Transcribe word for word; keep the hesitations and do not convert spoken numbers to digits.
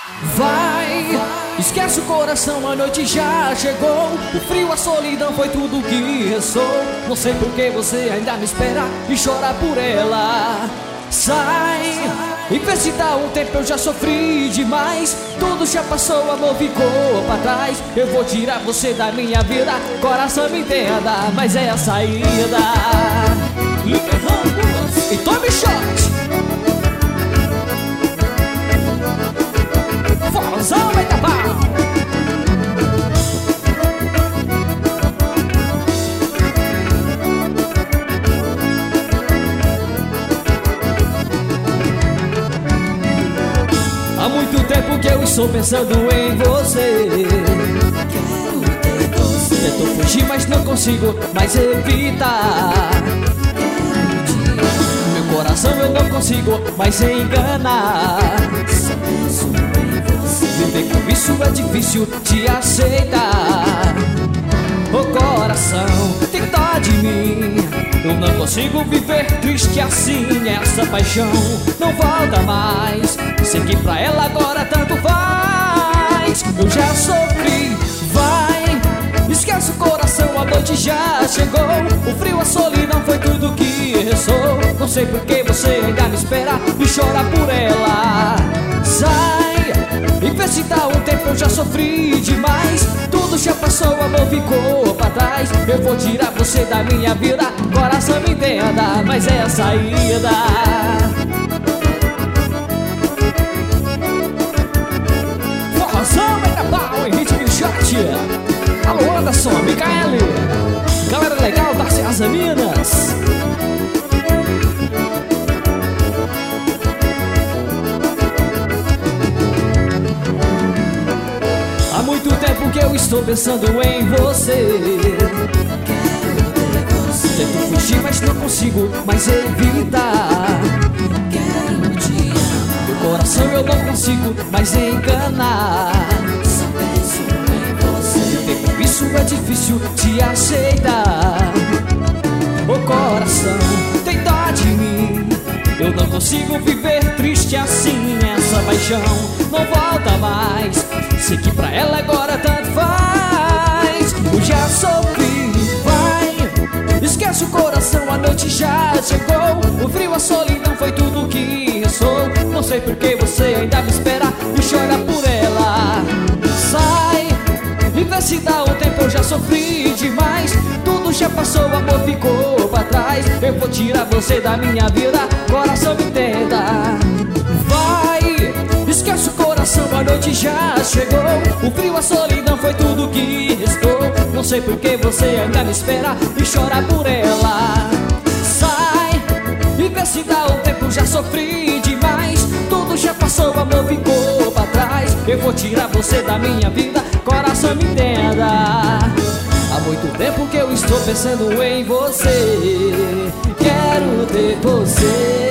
Vai, esquece o coração, a noite já chegou. O frio, a solidão foi tudo que restou. Não sei por que você ainda me espera e chora por ela. Sai, e vê se dá um tempo, eu já sofri demais. Tudo já passou, amor ficou pra trás. Eu vou tirar você da minha vida, coração me entenda, mas é a saída. E tome shot. Forrozão vai dar pau. Há muito tempo que eu estou pensando em você. Quero ter você. Tento fugir, mas não consigo mais evitar. Meu coração eu não consigo mais enganar. Só penso em você. Viver com isso é difícil de aceitar. O coração tem dó de mim. Eu não consigo viver triste assim. Essa paixão não volta mais. Sei que pra ela agora tanto faz. Eu já sofri, vai. Esquece o coração, a noite já chegou. O frio, a solidão foi tudo que restou. Não sei por que você ainda me espera e chora por ela. Sai, e vê se dá um tempo, eu já sofri demais. Tudo já passou, amor ficou pra trás. Eu vou tirar você da minha vida, coração me entenda, mas é a saída. Forrozão vai dar pau em ritmo de shot. Alô Anderson, Micaele, galera legal, Darcy Asa Minas. Há muito tempo que eu estou pensando em você. Quero ter você. Tento fugir, mas não consigo mais evitar. Quero te amar. Meu coração eu não consigo mais enganar. Só penso em você. Viver com isso é difícil de aceitar. O coração tem dó de mim. Eu não consigo viver triste assim. Essa paixão não volta mais. Sei que pra ela agora tanto faz. Eu já sofri, vai. Esquece o coração, a noite já chegou. O frio, a solidão foi tudo que restou. Não sei por que você ainda me espera e chora por ela. Sai, e vê se dá um tempo, eu já sofri demais. Tudo já passou, amor ficou pra trás. Eu vou tirar você da minha vida, coração me entenda. Vai, esquece o coração, a noite já chegou. O frio, a solidão foi tudo que restou. Não sei por que você ainda me espera e chora por ela. Sai, e vê se dá um tempo, já sofri demais. Tudo já passou, amor ficou pra trás. Eu vou tirar você da minha vida, coração me entenda. Há muito tempo que eu estou pensando em você. Quero ter você.